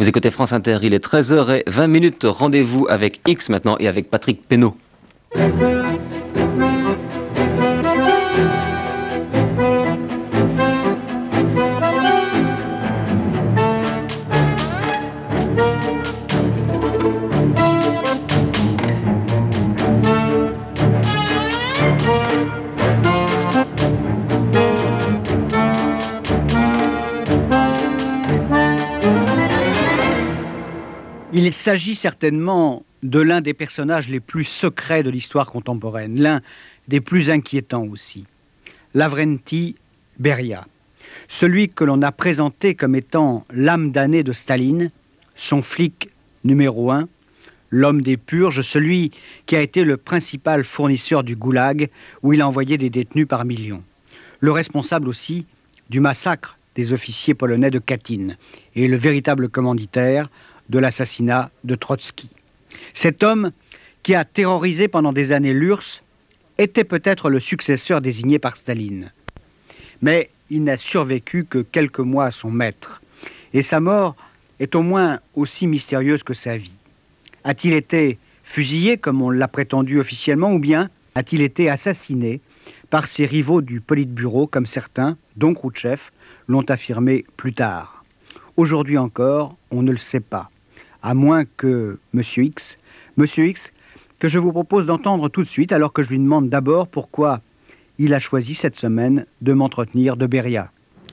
Vous écoutez France Inter, il est 13h20. Rendez-vous avec X maintenant et avec Patrick Pénaud. Il s'agit certainement de l'un des personnages les plus secrets de l'histoire contemporaine, l'un des plus inquiétants aussi. Lavrenti Beria, celui que l'on a présenté comme étant l'âme damnée de Staline, son flic numéro 1, l'homme des purges, celui qui a été le principal fournisseur du goulag où il a envoyé des détenus par millions. Le responsable aussi du massacre des officiers polonais de Katyn et le véritable commanditaire de l'assassinat de Trotsky. Cet homme qui a terrorisé pendant des années l'URSS était peut-être le successeur désigné par Staline. Mais il n'a survécu que quelques mois à son maître. Et sa mort est au moins aussi mystérieuse que sa vie. A-t-il été fusillé, comme on l'a prétendu officiellement, ou bien a-t-il été assassiné par ses rivaux du Politburo, comme certains, dont Khrouchtchev, l'ont affirmé plus tard? Aujourd'hui encore, on ne le sait pas. À moins que Monsieur X, que je vous propose d'entendre tout de suite, alors que je lui demande d'abord pourquoi il a choisi cette semaine de m'entretenir de Beria.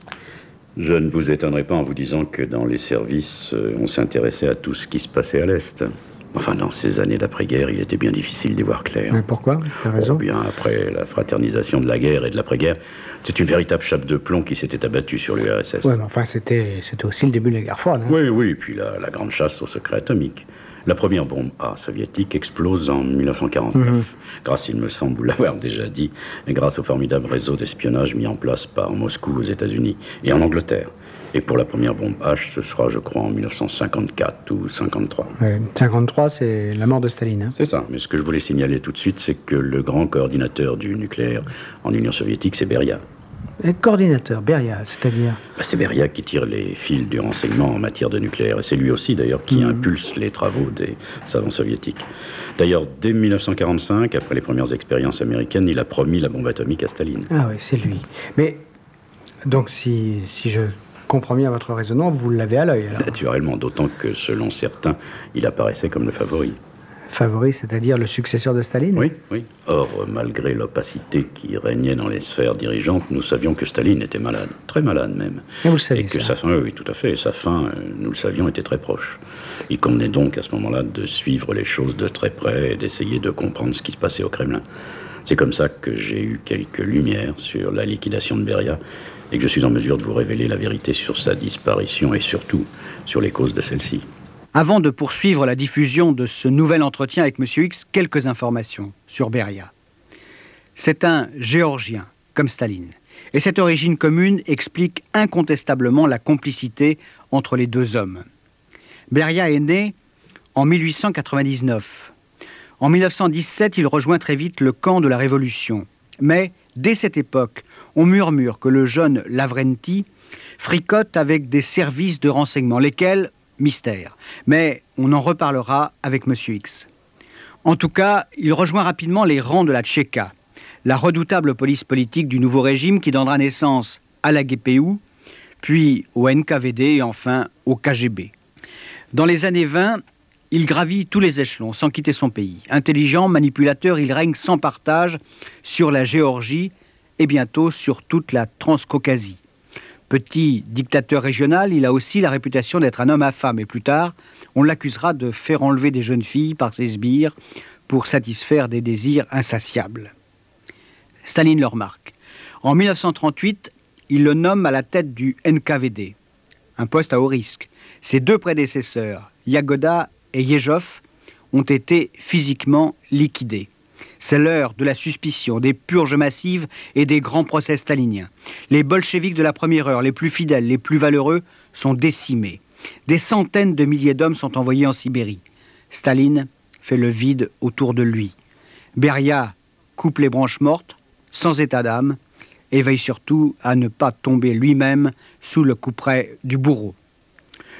Je ne vous étonnerai pas en vous disant que dans les services, on s'intéressait à tout ce qui se passait à l'Est. Enfin, dans ces années d'après-guerre, il était bien difficile d'y voir clair. Mais pourquoi? Tu as raison. Bien après la fraternisation de la guerre et de l'après-guerre, c'est une véritable chape de plomb qui s'était abattue sur l'URSS. Oui, mais enfin, c'était aussi le début de la guerre froide. Hein. Oui, et puis la grande chasse au secret atomique. La première bombe A soviétique explose en 1949, grâce, il me semble vous l'avoir déjà dit, grâce au formidable réseau d'espionnage mis en place par Moscou aux États-Unis et en Angleterre. Et pour la première bombe H, ce sera, je crois, en 1954 ou 53. Oui, 53, c'est la mort de Staline. Hein. C'est ça. Mais ce que je voulais signaler tout de suite, c'est que le grand coordinateur du nucléaire en Union soviétique, c'est Beria. Et coordinateur, Beria, c'est-à-dire c'est Beria qui tire les fils du renseignement en matière de nucléaire. Et c'est lui aussi, d'ailleurs, qui impulse les travaux des savants soviétiques. D'ailleurs, dès 1945, après les premières expériences américaines, il a promis la bombe atomique à Staline. Ah oui, c'est lui. Mais, donc, si je comprends bien votre raisonnement, vous l'avez à l'œil, alors. Naturellement, d'autant que, selon certains, il apparaissait comme le favori. Favori, c'est-à-dire le successeur de Staline? Oui. Or, malgré l'opacité qui régnait dans les sphères dirigeantes, nous savions que Staline était malade, très malade même. Et vous le savez, et que ça. sa fin, oui, tout à fait, sa fin, nous le savions, était très proche. Il convenait donc à ce moment-là de suivre les choses de très près et d'essayer de comprendre ce qui se passait au Kremlin. C'est comme ça que j'ai eu quelques lumières sur la liquidation de Beria et que je suis en mesure de vous révéler la vérité sur sa disparition et surtout sur les causes de celle-ci. Avant de poursuivre la diffusion de ce nouvel entretien avec M. X, quelques informations sur Beria. C'est un Géorgien, comme Staline. Et cette origine commune explique incontestablement la complicité entre les deux hommes. Beria est né en 1899. En 1917, il rejoint très vite le camp de la Révolution. Mais, dès cette époque, on murmure que le jeune Lavrenti fricote avec des services de renseignement, lesquels, mystère. Mais on en reparlera avec M. X. En tout cas, il rejoint rapidement les rangs de la Tchéka, la redoutable police politique du nouveau régime qui donnera naissance à la GPU, puis au NKVD et enfin au KGB. Dans les années 20, il gravit tous les échelons sans quitter son pays. Intelligent, manipulateur, il règne sans partage sur la Géorgie et bientôt sur toute la Transcaucasie. Petit dictateur régional, il a aussi la réputation d'être un homme infâme. Et plus tard, on l'accusera de faire enlever des jeunes filles par ses sbires pour satisfaire des désirs insatiables. Staline le remarque. En 1938, il le nomme à la tête du NKVD, un poste à haut risque. Ses deux prédécesseurs, Yagoda et Yezhov, ont été physiquement liquidés. C'est l'heure de la suspicion, des purges massives et des grands procès staliniens. Les bolcheviks de la première heure, les plus fidèles, les plus valeureux, sont décimés. Des centaines de milliers d'hommes sont envoyés en Sibérie. Staline fait le vide autour de lui. Beria coupe les branches mortes, sans état d'âme, et veille surtout à ne pas tomber lui-même sous le couperet du bourreau.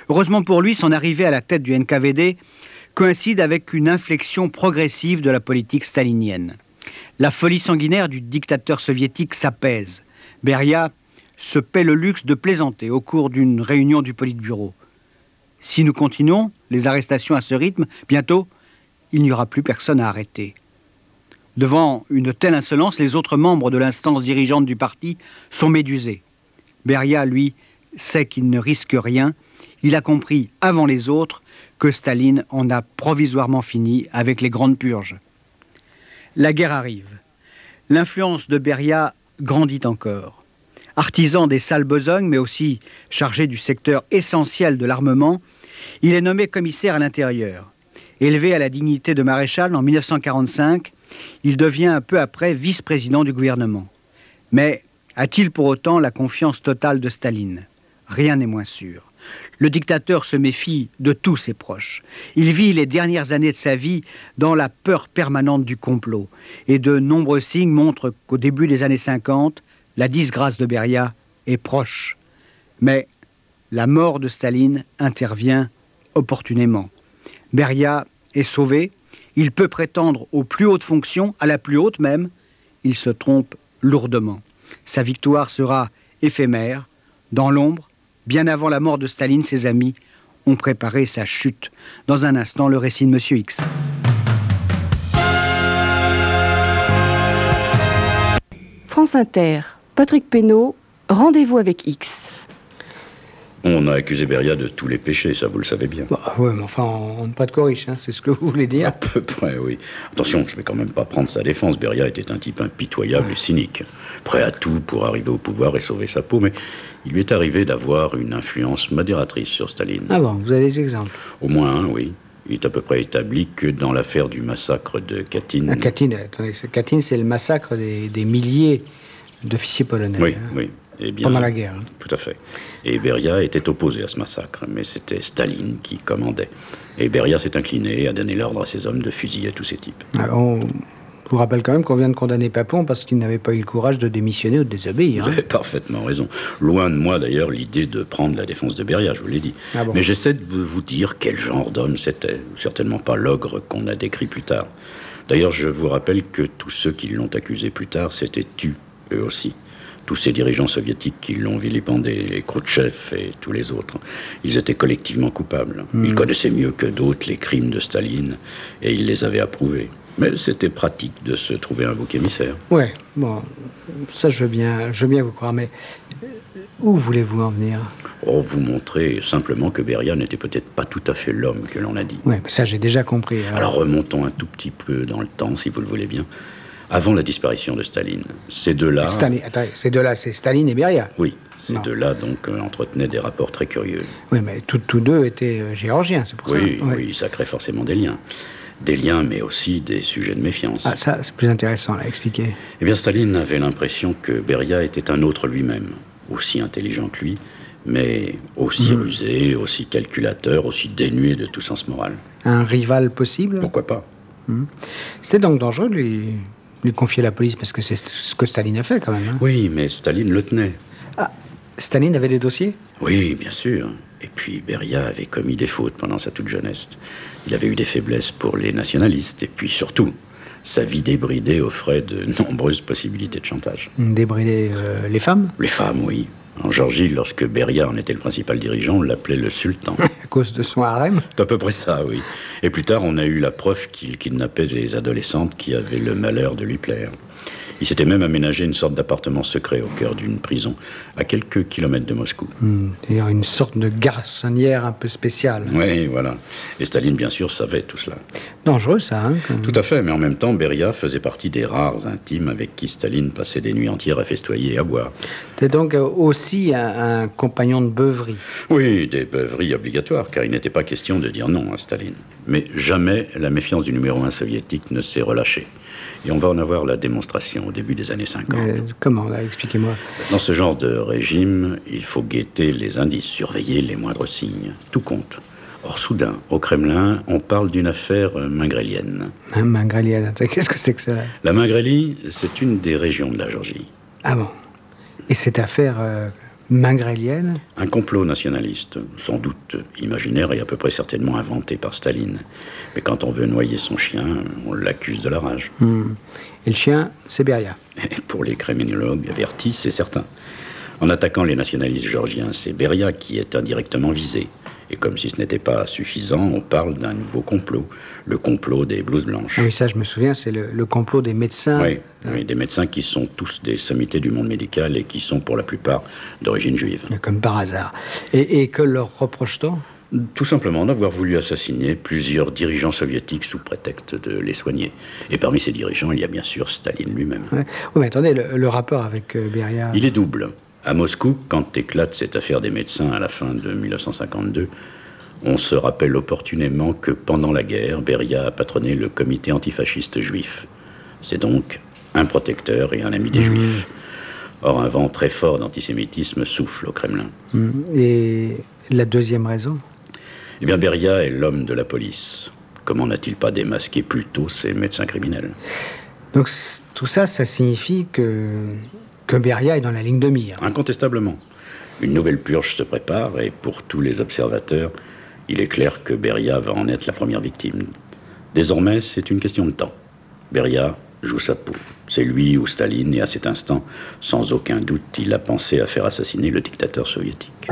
Heureusement pour lui, son arrivée à la tête du NKVD coïncide avec une inflexion progressive de la politique stalinienne. La folie sanguinaire du dictateur soviétique s'apaise. Beria se paie le luxe de plaisanter au cours d'une réunion du Politburo. Si nous continuons les arrestations à ce rythme, bientôt, il n'y aura plus personne à arrêter. Devant une telle insolence, les autres membres de l'instance dirigeante du parti sont médusés. Beria, lui, sait qu'il ne risque rien. Il a compris, avant les autres, que Staline en a provisoirement fini avec les grandes purges. La guerre arrive. L'influence de Beria grandit encore. Artisan des sales besognes, mais aussi chargé du secteur essentiel de l'armement, il est nommé commissaire à l'intérieur. Élevé à la dignité de maréchal en 1945, il devient peu après vice-président du gouvernement. Mais a-t-il pour autant la confiance totale de Staline? Rien n'est moins sûr. Le dictateur se méfie de tous ses proches. Il vit les dernières années de sa vie dans la peur permanente du complot. Et de nombreux signes montrent qu'au début des années 50, la disgrâce de Beria est proche. Mais la mort de Staline intervient opportunément. Beria est sauvé. Il peut prétendre aux plus hautes fonctions, à la plus haute même. Il se trompe lourdement. Sa victoire sera éphémère. Dans l'ombre, bien avant la mort de Staline, ses amis ont préparé sa chute. Dans un instant, le récit de Monsieur X. France Inter, Patrick Pénaud, rendez-vous avec X. On a accusé Beria de tous les péchés, ça vous le savez bien. Bah, ouais, mais enfin, on n'est pas de corriche, hein, c'est ce que vous voulez dire. À peu près, oui. Attention, je vais quand même pas prendre sa défense. Beria était un type impitoyable et cynique, prêt à tout pour arriver au pouvoir et sauver sa peau, mais il lui est arrivé d'avoir une influence modératrice sur Staline. Ah bon, vous avez des exemples? Au moins un, oui. Il est à peu près établi que dans l'affaire du massacre de Katyn... Ah, Katyn, attendez, Katyn, c'est le massacre des milliers d'officiers polonais. Oui, hein, oui. Eh bien, pendant la guerre. Hein. Tout à fait. Et Beria était opposé à ce massacre, mais c'était Staline qui commandait. Et Beria s'est incliné et a donné l'ordre à ses hommes de fusiller tous ces types. On vous rappelle quand même qu'on vient de condamner Papon parce qu'il n'avait pas eu le courage de démissionner ou de désobéir. Vous avez parfaitement raison. Loin de moi, d'ailleurs, l'idée de prendre la défense de Beria, je vous l'ai dit. Ah bon. Mais j'essaie de vous dire quel genre d'homme c'était. Certainement pas l'ogre qu'on a décrit plus tard. D'ailleurs, je vous rappelle que tous ceux qui l'ont accusé plus tard s'étaient tus, eux aussi. Tous ces dirigeants soviétiques qui l'ont vilipendé, les Khrouchtchev et tous les autres, ils étaient collectivement coupables. Ils connaissaient mieux que d'autres les crimes de Staline et ils les avaient approuvés. Mais c'était pratique de se trouver un bouc émissaire. Ouais, bon, ça je veux bien vous croire, mais où voulez-vous en venir? Oh, vous montrer simplement que Beria n'était peut-être pas tout à fait l'homme que l'on a dit. Ouais, ça j'ai déjà compris. Alors remontons un tout petit peu dans le temps, si vous le voulez bien. Avant la disparition de Staline, ces deux-là... Attendez, ces deux-là, c'est Staline et Beria. Oui, ces deux-là donc entretenaient des rapports très curieux. Oui, mais tous deux étaient géorgiens, c'est pour ça. Oui, ça crée forcément des liens. Des liens, mais aussi des sujets de méfiance. Ah, ça, c'est plus intéressant, là, expliquez. Eh bien, Staline avait l'impression que Beria était un autre lui-même, aussi intelligent que lui, mais aussi rusé, aussi calculateur, aussi dénué de tout sens moral. Un rival possible? Pourquoi pas? C'était donc dangereux de lui confier la police, parce que c'est ce que Staline a fait, quand même. Hein. Oui, mais Staline le tenait. Ah, Staline avait des dossiers? Oui, bien sûr. Et puis Beria avait commis des fautes pendant sa toute jeunesse. Il avait eu des faiblesses pour les nationalistes. Et puis surtout, sa vie débridée offrait de nombreuses possibilités de chantage. Débrider les femmes? Les femmes, oui. En Géorgie, lorsque Beria en était le principal dirigeant, on l'appelait le sultan. À cause de son harem? C'est à peu près ça, oui. Et plus tard, on a eu la preuve qu'il kidnappait des adolescentes qui avaient le malheur de lui plaire. Il s'était même aménagé une sorte d'appartement secret au cœur d'une prison, à quelques kilomètres de Moscou. C'est-à-dire une sorte de garçonnière un peu spéciale. Oui, voilà. Et Staline, bien sûr, savait tout cela. Dangereux, ça, hein? Tout à fait, mais en même temps, Beria faisait partie des rares intimes avec qui Staline passait des nuits entières à festoyer et à boire. C'est donc aussi un compagnon de beuverie. Oui, des beuveries obligatoires, car il n'était pas question de dire non à Staline. Mais jamais la méfiance du numéro 1 soviétique ne s'est relâchée. Et on va en avoir la démonstration au début des années 50. Comment, là? Expliquez-moi. Dans ce genre de régime, il faut guetter les indices, surveiller les moindres signes. Tout compte. Or, soudain, au Kremlin, on parle d'une affaire mingrélienne. Mingrélienne, qu'est-ce que c'est que ça? La Mingrélie, c'est une des régions de la Géorgie. Ah bon? Et cette affaire mingrélienne. Un complot nationaliste, sans doute imaginaire et à peu près certainement inventé par Staline. Mais quand on veut noyer son chien, on l'accuse de la rage. Et le chien, c'est Beria. Et pour les criminologues avertis, c'est certain. En attaquant les nationalistes géorgiens, c'est Beria qui est indirectement visé. Et comme si ce n'était pas suffisant, on parle d'un nouveau complot, le complot des blouses blanches. Ah oui, ça je me souviens, c'est le complot des médecins. Oui, des médecins qui sont tous des sommités du monde médical et qui sont pour la plupart d'origine juive. Comme par hasard. Et que leur reproche-t-on ? Tout simplement d'avoir voulu assassiner plusieurs dirigeants soviétiques sous prétexte de les soigner. Et parmi ces dirigeants, il y a bien sûr Staline lui-même. Ouais. Oui, mais attendez, le rapport avec Beria... Il est double. À Moscou, quand éclate cette affaire des médecins à la fin de 1952, on se rappelle opportunément que pendant la guerre, Beria a patronné le comité antifasciste juif. C'est donc un protecteur et un ami des juifs. Or, un vent très fort d'antisémitisme souffle au Kremlin. Et la deuxième raison ? Eh bien, Beria est l'homme de la police. Comment n'a-t-il pas démasqué plus tôt ces médecins criminels ? Donc tout ça, ça signifie que Beria est dans la ligne de mire. Incontestablement. Une nouvelle purge se prépare et pour tous les observateurs, il est clair que Beria va en être la première victime. Désormais, c'est une question de temps. Beria joue sa peau. C'est lui ou Staline et à cet instant, sans aucun doute, il a pensé à faire assassiner le dictateur soviétique.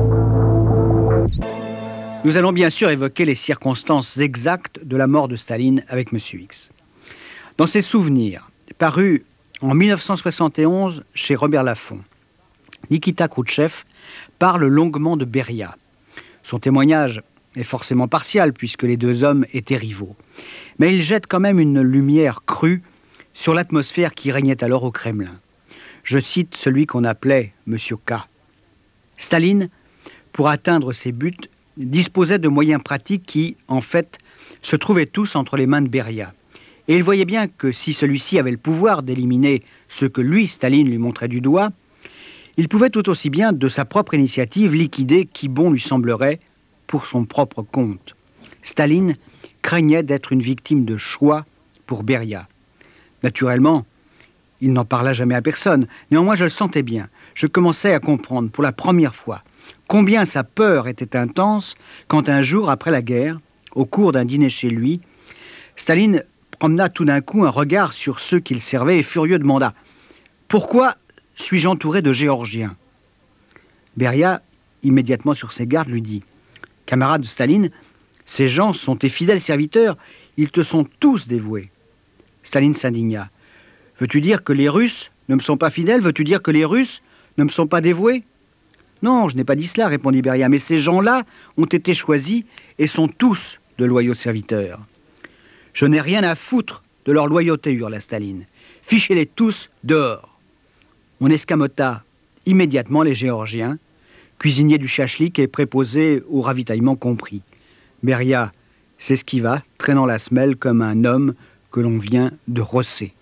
Nous allons bien sûr évoquer les circonstances exactes de la mort de Staline avec M. X. Dans ses souvenirs, parus en 1971 chez Robert Laffont, Nikita Khrouchtchev parle longuement de Beria. Son témoignage est forcément partial puisque les deux hommes étaient rivaux. Mais il jette quand même une lumière crue sur l'atmosphère qui régnait alors au Kremlin. Je cite celui qu'on appelait M. K. Staline, pour atteindre ses buts, disposait de moyens pratiques qui, en fait, se trouvaient tous entre les mains de Beria. Et il voyait bien que si celui-ci avait le pouvoir d'éliminer ce que lui, Staline, lui montrait du doigt, il pouvait tout aussi bien, de sa propre initiative, liquider qui bon lui semblerait pour son propre compte. Staline craignait d'être une victime de choix pour Beria. Naturellement, il n'en parla jamais à personne. Néanmoins, je le sentais bien. Je commençais à comprendre pour la première fois combien sa peur était intense quand un jour, après la guerre, au cours d'un dîner chez lui, Staline promena tout d'un coup un regard sur ceux qu'il servait et furieux demanda « Pourquoi suis-je entouré de Géorgiens ?» Beria, immédiatement sur ses gardes, lui dit « Camarade de Staline, ces gens sont tes fidèles serviteurs, ils te sont tous dévoués. » Staline s'indigna. « Veux-tu dire que les Russes ne me sont pas fidèles? Veux-tu dire que les Russes ne me sont pas dévoués ?» « Non, je n'ai pas dit cela, répondit Beria, mais ces gens-là ont été choisis et sont tous de loyaux serviteurs. »« Je n'ai rien à foutre de leur loyauté, hurla Staline. Fichez-les tous dehors. » On escamota immédiatement les Géorgiens, cuisiniers du chachlik et préposés au ravitaillement compris. Beria s'esquiva, traînant la semelle comme un homme que l'on vient de rosser.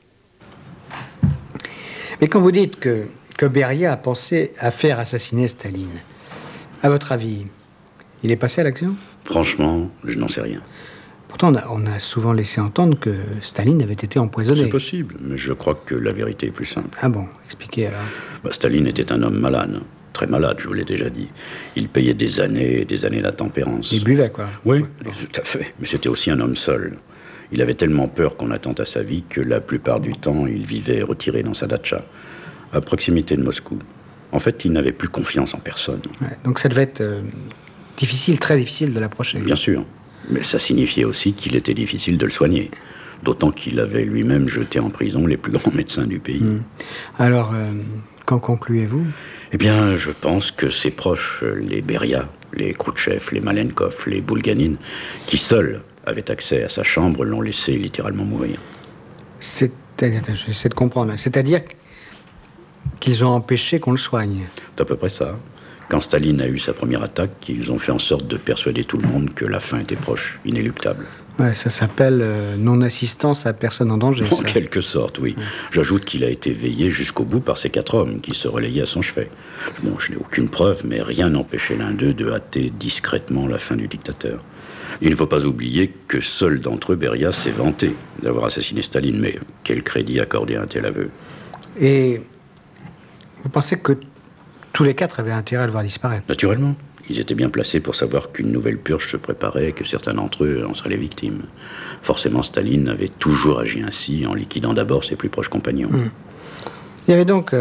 Mais quand vous dites que Beria a pensé à faire assassiner Staline, à votre avis, il est passé à l'action? Franchement, je n'en sais rien. Pourtant, on a souvent laissé entendre que Staline avait été empoisonné. C'est possible, mais je crois que la vérité est plus simple. Ah bon, expliquez alors. Staline était un homme malade, très malade, je vous l'ai déjà dit. Il payait des années et des années d'intempérance. Il buvait, quoi. Oui, tout à fait. Mais c'était aussi un homme seul. Il avait tellement peur qu'on attente à sa vie que la plupart du temps, il vivait retiré dans sa datcha, à proximité de Moscou. En fait, il n'avait plus confiance en personne. Ouais, donc ça devait être difficile, très difficile de l'approcher. Bien sûr. Mais ça signifiait aussi qu'il était difficile de le soigner. D'autant qu'il avait lui-même jeté en prison les plus grands médecins du pays. Alors, qu'en concluez-vous? Eh bien, je pense que ses proches, les Beria, les Khrouchtchev, les Malenkov, les Bulganin, qui seuls avaient accès à sa chambre, l'ont laissé littéralement mourir. J'essaie de comprendre. C'est-à-dire qu'ils ont empêché qu'on le soigne. C'est à peu près ça. Quand Staline a eu sa première attaque, ils ont fait en sorte de persuader tout le monde que la fin était proche, inéluctable. Ouais, ça s'appelle non-assistance à personne en danger. En quelque sorte, oui. J'ajoute qu'il a été veillé jusqu'au bout par ces 4 hommes qui se relayaient à son chevet. Bon, je n'ai aucune preuve, mais rien n'empêchait l'un d'eux de hâter discrètement la fin du dictateur. Il ne faut pas oublier que seul d'entre eux, Beria, s'est vanté d'avoir assassiné Staline, mais quel crédit accorder à un tel aveu? Et vous pensez que tous les quatre avaient intérêt à le voir disparaître. Naturellement. Ils étaient bien placés pour savoir qu'une nouvelle purge se préparait et que certains d'entre eux en seraient les victimes. Forcément, Staline avait toujours agi ainsi, en liquidant d'abord ses plus proches compagnons. Il y avait donc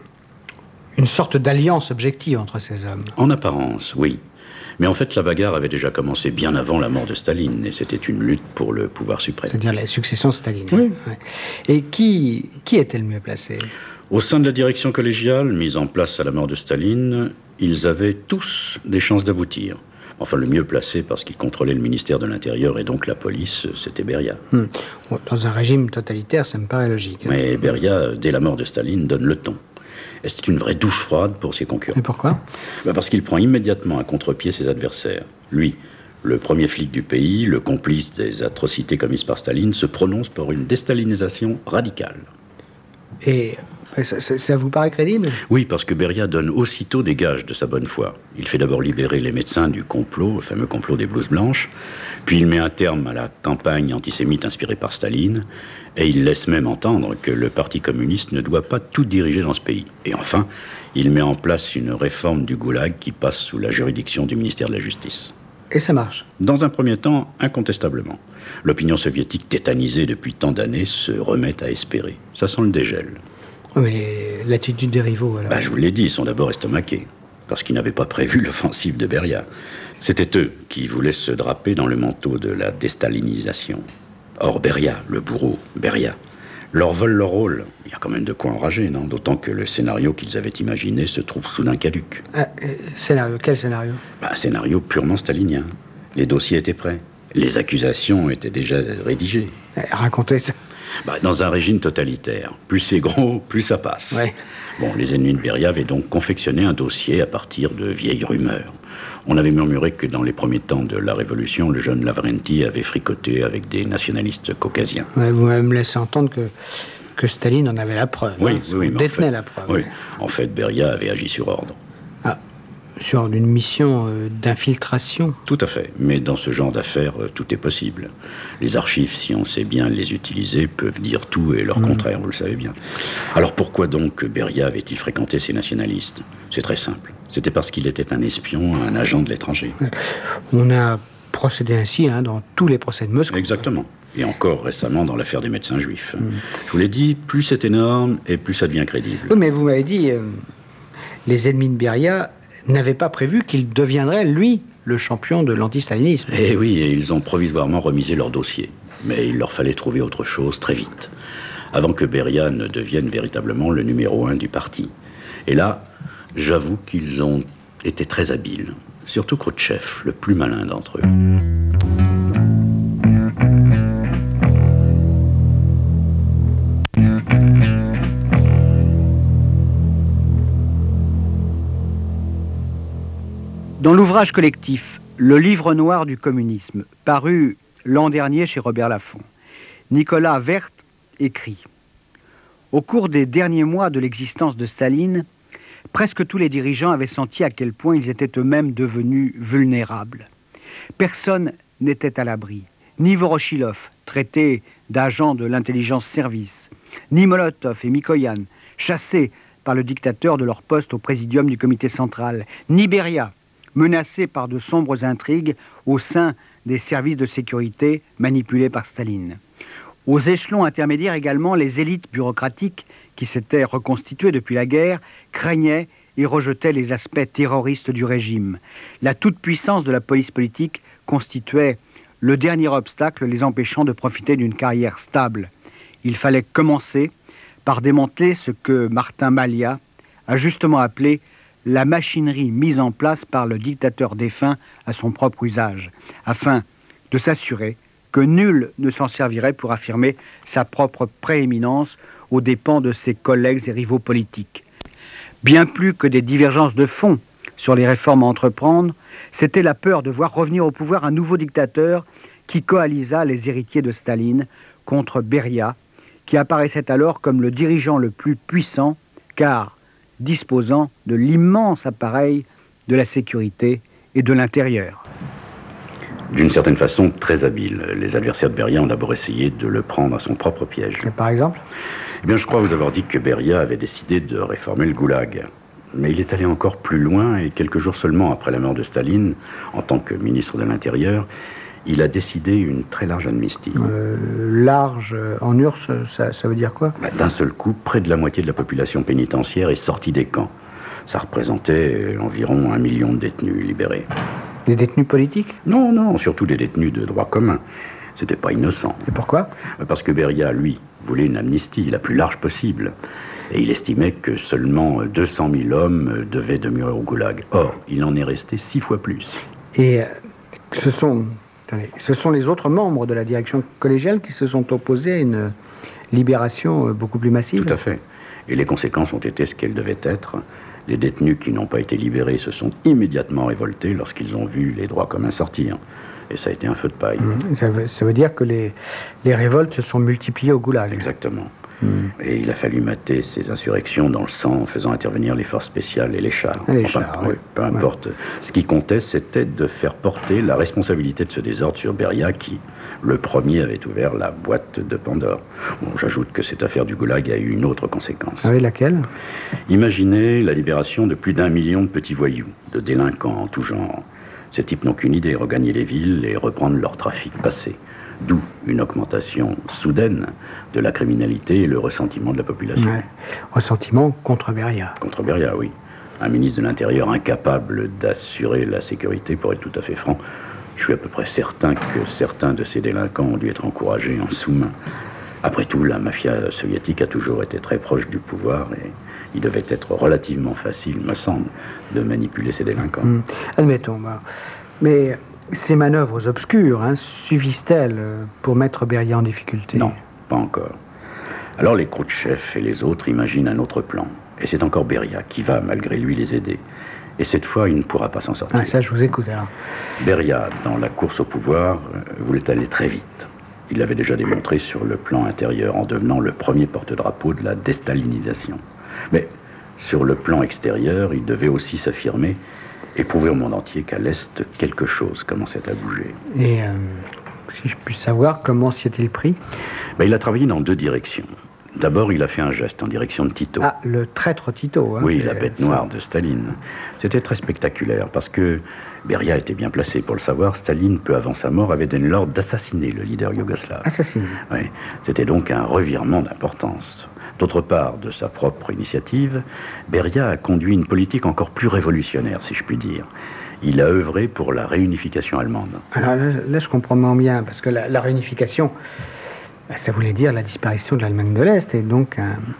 une sorte d'alliance objective entre ces hommes. En apparence, oui. Mais en fait, la bagarre avait déjà commencé bien avant la mort de Staline, et c'était une lutte pour le pouvoir suprême. C'est-à-dire la succession stalinienne. Oui. Ouais. Et qui était le mieux placé? Au sein de la direction collégiale, mise en place à la mort de Staline, ils avaient tous des chances d'aboutir. Enfin, le mieux placé, parce qu'il contrôlait le ministère de l'Intérieur et donc la police, c'était Beria. Bon, dans un régime totalitaire, ça me paraît logique. Mais Beria, dès la mort de Staline, donne le ton. Et c'est une vraie douche froide pour ses concurrents. Et pourquoi? Parce qu'il prend immédiatement à contre-pied ses adversaires. Lui, le premier flic du pays, le complice des atrocités commises par Staline, se prononce pour une déstalinisation radicale. Et ça vous paraît crédible? Oui, parce que Beria donne aussitôt des gages de sa bonne foi. Il fait d'abord libérer les médecins du complot, le fameux complot des blouses blanches, puis il met un terme à la campagne antisémite inspirée par Staline, et il laisse même entendre que le Parti communiste ne doit pas tout diriger dans ce pays. Et enfin, il met en place une réforme du goulag qui passe sous la juridiction du ministère de la Justice. Et ça marche? Dans un premier temps, incontestablement. L'opinion soviétique, tétanisée depuis tant d'années, se remet à espérer. Ça sent le dégel. Oui, mais l'attitude des rivaux, alors? Je vous l'ai dit, ils sont d'abord estomaqués, parce qu'ils n'avaient pas prévu l'offensive de Beria. C'était eux qui voulaient se draper dans le manteau de la déstalinisation. Or, Beria, le bourreau, Beria, leur vole leur rôle. Il y a quand même de quoi enrager, non? D'autant que le scénario qu'ils avaient imaginé se trouve soudain caduc. Scénario? Quel scénario? Un scénario purement stalinien. Les dossiers étaient prêts. Les accusations étaient déjà rédigées. Racontez ça. Dans un régime totalitaire, plus c'est gros, plus ça passe. Ouais. Bon, les ennemis de Beria avaient donc confectionné un dossier à partir de vieilles rumeurs. On avait murmuré que dans les premiers temps de la Révolution, le jeune Lavrenti avait fricoté avec des nationalistes caucasiens. Ouais, vous me laissez entendre que Staline en avait la preuve. Oui, oui, mais détenait la preuve. Oui, en fait, Beria avait agi sur ordre. Sur une mission d'infiltration? Tout à fait, mais dans ce genre d'affaires, tout est possible. Les archives, si on sait bien les utiliser, peuvent dire tout et leur contraire, vous le savez bien. Alors pourquoi donc Beria avait-il fréquenté ces nationalistes? C'est très simple. C'était parce qu'il était un espion, un agent de l'étranger. On a procédé ainsi dans tous les procès de Moscou. Exactement. Et encore récemment dans l'affaire des médecins juifs. Je vous l'ai dit, plus c'est énorme et plus ça devient crédible. Oui, mais vous m'avez dit, les ennemis de Beria n'avait pas prévu qu'il deviendrait, lui, le champion de l'anti-stalinisme. Eh oui, et ils ont provisoirement remisé leur dossier. Mais il leur fallait trouver autre chose très vite, avant que Beria ne devienne véritablement le numéro 1 du parti. Et là, j'avoue qu'ils ont été très habiles. Surtout Khrouchtchev, le plus malin d'entre eux. Dans l'ouvrage collectif « Le livre noir du communisme », paru l'an dernier chez Robert Laffont, Nicolas Werth écrit « Au cours des derniers mois de l'existence de Staline, presque tous les dirigeants avaient senti à quel point ils étaient eux-mêmes devenus vulnérables. Personne n'était à l'abri, ni Vorochilov, traité d'agent de l'intelligence service, ni Molotov et Mikoyan, chassés par le dictateur de leur poste au présidium du comité central, ni Beria, menacés par de sombres intrigues au sein des services de sécurité manipulés par Staline. Aux échelons intermédiaires également, les élites bureaucratiques qui s'étaient reconstituées depuis la guerre craignaient et rejetaient les aspects terroristes du régime. La toute-puissance de la police politique constituait le dernier obstacle les empêchant de profiter d'une carrière stable. Il fallait commencer par démanteler ce que Martin Malia a justement appelé la machinerie mise en place par le dictateur défunt à son propre usage, afin de s'assurer que nul ne s'en servirait pour affirmer sa propre prééminence aux dépens de ses collègues et rivaux politiques. Bien plus que des divergences de fond sur les réformes à entreprendre, c'était la peur de voir revenir au pouvoir un nouveau dictateur qui coalisa les héritiers de Staline contre Beria, qui apparaissait alors comme le dirigeant le plus puissant, car disposant de l'immense appareil de la sécurité et de l'intérieur. D'une certaine façon, très habile. Les adversaires de Beria ont d'abord essayé de le prendre à son propre piège. Et par exemple? Eh bien, je crois vous avoir dit que Beria avait décidé de réformer le goulag. Mais il est allé encore plus loin et quelques jours seulement après la mort de Staline, en tant que ministre de l'Intérieur, il a décidé une très large amnistie. Large en URSS, ça veut dire quoi? D'un seul coup, près de la moitié de la population pénitentiaire est sortie des camps. Ça représentait environ 1 million de détenus libérés. Des détenus politiques? Non, non, surtout des détenus de droit commun. C'était pas innocent. Et pourquoi? Parce que Beria, lui, voulait une amnistie la plus large possible. Et il estimait que seulement 200 000 hommes devaient demeurer au goulag. Or, il en est resté 6 fois plus. Et ce sont les autres membres de la direction collégiale qui se sont opposés à une libération beaucoup plus massive? Tout à fait. Et les conséquences ont été ce qu'elles devaient être. Les détenus qui n'ont pas été libérés se sont immédiatement révoltés lorsqu'ils ont vu les droits communs sortir. Et ça a été un feu de paille. Ça veut dire que les révoltes se sont multipliées au goulag. Exactement. Et il a fallu mater ces insurrections dans le sang en faisant intervenir les forces spéciales et les chars. Oui. Peu importe. Ouais. Ce qui comptait, c'était de faire porter la responsabilité de ce désordre sur Beria qui, le premier, avait ouvert la boîte de Pandore. Bon, j'ajoute que cette affaire du goulag a eu une autre conséquence. Ah oui, laquelle? Imaginez la libération de plus d'1 million de petits voyous, de délinquants en tout genre. Ces types n'ont qu'une idée, regagner les villes et reprendre leur trafic passé. D'où une augmentation soudaine de la criminalité et le ressentiment de la population. Ouais. Ressentiment contre Beria. Contre Beria, oui. Un ministre de l'Intérieur incapable d'assurer la sécurité, pour être tout à fait franc. Je suis à peu près certain que certains de ces délinquants ont dû être encouragés en sous-main. Après tout, la mafia soviétique a toujours été très proche du pouvoir et il devait être relativement facile, me semble, de manipuler ces délinquants. Admettons. Mais ces manœuvres obscures suffisent-elles pour mettre Beria en difficulté? Non, pas encore. Alors les Khrouchtchev et les autres imaginent un autre plan. Et c'est encore Beria qui va, malgré lui, les aider. Et cette fois, il ne pourra pas s'en sortir. Ah, ça, je vous écoute alors. Beria, dans la course au pouvoir, voulait aller très vite. Il l'avait déjà démontré sur le plan intérieur en devenant le premier porte-drapeau de la déstalinisation. Mais sur le plan extérieur, il devait aussi s'affirmer et prouver au monde entier qu'à l'Est, quelque chose commençait à bouger. Et si je puis savoir, comment s'y est-il pris? Il a travaillé dans 2 directions. D'abord, il a fait un geste en direction de Tito. Ah, le traître Tito. Oui, la bête noire de Staline. C'était très spectaculaire parce que Beria était bien placé pour le savoir. Staline, peu avant sa mort, avait donné l'ordre d'assassiner le leader yougoslave. Assassiné. Oui, c'était donc un revirement d'importance. D'autre part, de sa propre initiative, Beria a conduit une politique encore plus révolutionnaire, si je puis dire. Il a œuvré pour la réunification allemande. Alors là je comprends moins bien, parce que la réunification, ça voulait dire la disparition de l'Allemagne de l'Est, et donc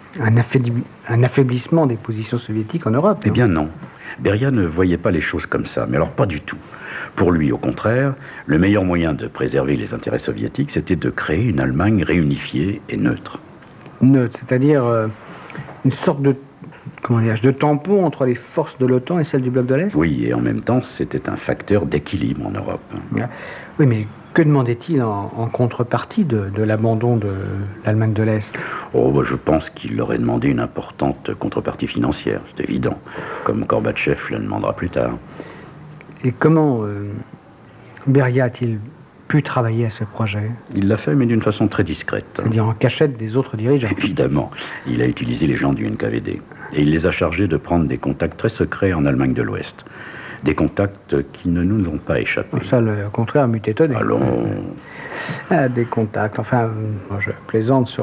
un affaiblissement des positions soviétiques en Europe. Eh bien non. Beria ne voyait pas les choses comme ça, mais alors pas du tout. Pour lui, au contraire, le meilleur moyen de préserver les intérêts soviétiques, c'était de créer une Allemagne réunifiée et neutre. Neutre, c'est-à-dire une sorte de tampon entre les forces de l'OTAN et celles du bloc de l'Est? Oui, et en même temps, c'était un facteur d'équilibre en Europe. Oui, mais que demandait-il en contrepartie de l'abandon de l'Allemagne de l'Est? Je pense qu'il leur aurait demandé une importante contrepartie financière, c'est évident, comme Gorbatchev le demandera plus tard. Et comment Beria a-t-il pu travailler à ce projet? Il l'a fait, mais d'une façon très discrète. C'est-à-dire en cachette des autres dirigeants? Évidemment, il a utilisé les gens du NKVD. Et il les a chargés de prendre des contacts très secrets en Allemagne de l'Ouest. Des contacts qui ne nous ont pas échappé. Ça, le contraire, m'eût étonné. Allons. Des contacts. Enfin, je plaisante sur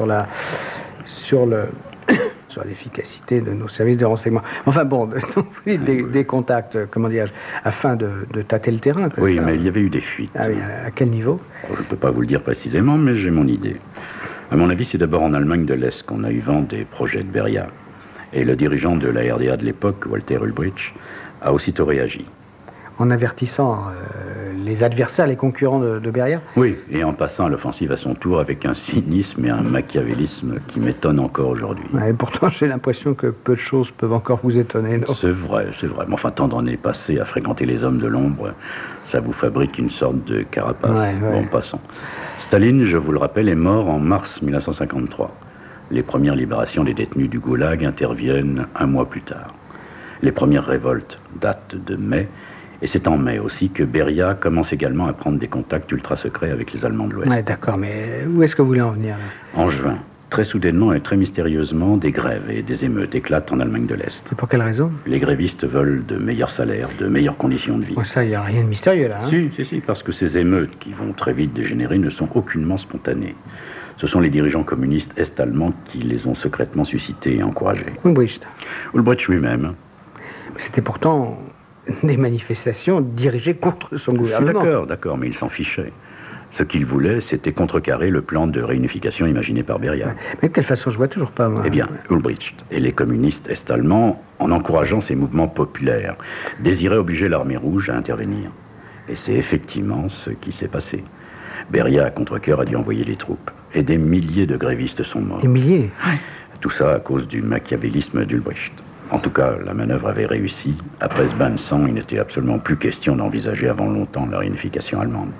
l'efficacité de nos services de renseignement. Enfin bon, des contacts, comment dirais-je, afin de tâter le terrain. Oui, mais il y avait eu des fuites. Ah oui, à quel niveau? Je ne peux pas vous le dire précisément, mais j'ai mon idée. À mon avis, c'est d'abord en Allemagne de l'Est qu'on a eu vent des projets de Beria. Et le dirigeant de la RDA de l'époque, Walter Ulbricht, a aussitôt réagi. En avertissant les adversaires, les concurrents de Beria? Oui, et en passant à l'offensive à son tour avec un cynisme et un machiavélisme qui m'étonnent encore aujourd'hui. Et pourtant, j'ai l'impression que peu de choses peuvent encore vous étonner. C'est vrai. Mais enfin, tant d'années passées à fréquenter les hommes de l'ombre, ça vous fabrique une sorte de carapace. Bon, passons. Staline, je vous le rappelle, est mort en mars 1953. Les premières libérations des détenus du Goulag interviennent 1 mois plus tard. Les premières révoltes datent de mai, et c'est en mai aussi que Beria commence également à prendre des contacts ultra secrets avec les Allemands de l'Ouest. Ouais, d'accord, mais où est-ce que vous voulez en venir là? En juin, très soudainement et très mystérieusement, des grèves et des émeutes éclatent en Allemagne de l'Est. Et pour quelle raison? Les grévistes veulent de meilleurs salaires, de meilleures conditions de vie. Bon, ça, il n'y a rien de mystérieux là. Hein? Si, parce que ces émeutes, qui vont très vite dégénérer, ne sont aucunement spontanées. Ce sont les dirigeants communistes est-allemands qui les ont secrètement suscitées et encouragées. Ulbricht. Ulbricht lui-même. C'était pourtant des manifestations dirigées contre son gouvernement. D'accord, mais il s'en fichait. Ce qu'il voulait, c'était contrecarrer le plan de réunification imaginé par Beria. Mais de quelle façon, je vois toujours pas, moi. Eh bien, Ulbricht et les communistes est-allemands, en encourageant ces mouvements populaires, désiraient obliger l'armée rouge à intervenir. Et c'est effectivement ce qui s'est passé. Beria, à contre-cœur, a dû envoyer les troupes. Et des milliers de grévistes sont morts. Des milliers? Tout ça à cause du machiavélisme d'Ulbricht. En tout cas, la manœuvre avait réussi. Après ce bain de sang, il n'était absolument plus question d'envisager avant longtemps la réunification allemande.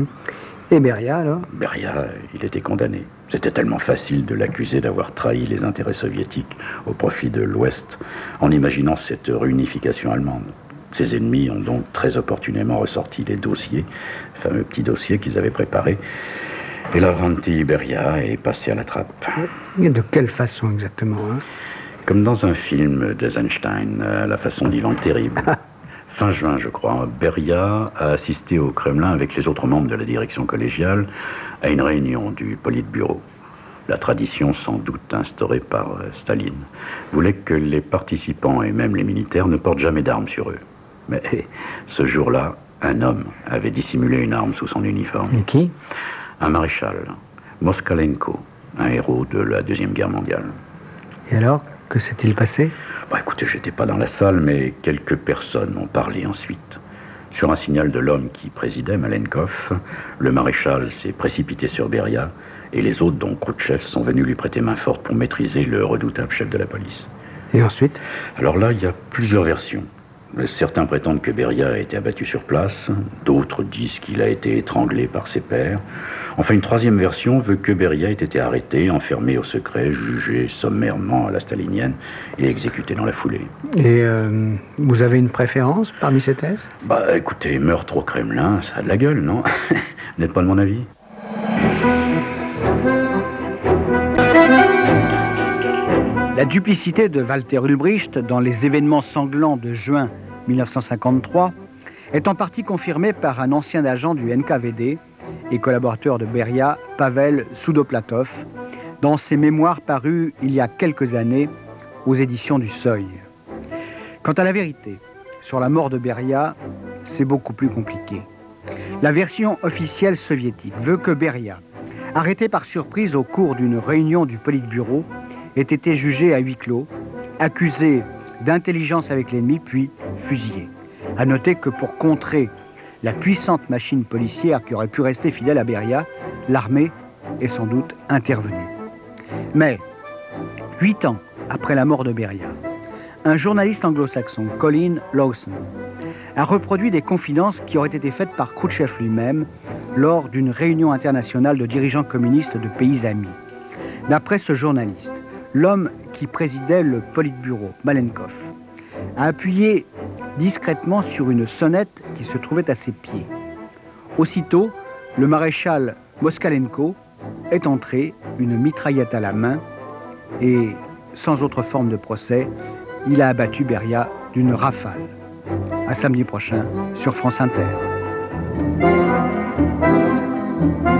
Et Beria, alors? Beria, il était condamné. C'était tellement facile de l'accuser d'avoir trahi les intérêts soviétiques au profit de l'Ouest, en imaginant cette réunification allemande. Ses ennemis ont donc très opportunément ressorti les dossiers, fameux petits dossiers qu'ils avaient préparés, et l'apprenti Beria est passé à la trappe. Et de quelle façon exactement, hein? Comme dans un film d'Eisenstein, à la façon d'Ivan le Terrible. Fin juin, je crois, Beria a assisté au Kremlin avec les autres membres de la direction collégiale à une réunion du Politburo. La tradition, sans doute instaurée par Staline, voulait que les participants et même les militaires ne portent jamais d'armes sur eux. Mais ce jour-là, un homme avait dissimulé une arme sous son uniforme. Et qui? Un maréchal, Moskalenko, un héros de la Deuxième Guerre mondiale. Et alors, que s'est-il passé? Écoutez, j'étais pas dans la salle, mais quelques personnes ont parlé ensuite. Sur un signal de l'homme qui présidait, Malenkov, le maréchal s'est précipité sur Beria, et les autres, dont Khrouchtchev, sont venus lui prêter main forte pour maîtriser le redoutable chef de la police. Et ensuite? Alors là, il y a plusieurs versions. Certains prétendent que Beria a été abattu sur place, d'autres disent qu'il a été étranglé par ses pairs. Enfin, une troisième version veut que Beria ait été arrêté, enfermé au secret, jugé sommairement à la stalinienne et exécuté dans la foulée. Et vous avez une préférence parmi ces thèses? Écoutez, meurtre au Kremlin, ça a de la gueule, non? Vous n'êtes pas de mon avis? La duplicité de Walter Ulbricht dans les événements sanglants de juin 1953 est en partie confirmée par un ancien agent du NKVD et collaborateur de Beria, Pavel Soudoplatov, dans ses mémoires parus il y a quelques années aux éditions du Seuil. Quant à la vérité sur la mort de Beria, c'est beaucoup plus compliqué. La version officielle soviétique veut que Beria, arrêté par surprise au cours d'une réunion du Politburo, ait été jugé à huis clos, accusé d'intelligence avec l'ennemi, puis fusillé. À noter que pour contrer la puissante machine policière qui aurait pu rester fidèle à Beria, l'armée est sans doute intervenue. Mais, 8 ans après la mort de Beria, un journaliste anglo-saxon, Colin Lawson, a reproduit des confidences qui auraient été faites par Khrouchtchev lui-même lors d'une réunion internationale de dirigeants communistes de pays amis. D'après ce journaliste, l'homme qui présidait le Politburo, Malenkov, a appuyé discrètement sur une sonnette qui se trouvait à ses pieds. Aussitôt, le maréchal Moskalenko est entré, une mitraillette à la main, et, sans autre forme de procès, il a abattu Beria d'une rafale. À samedi prochain sur France Inter.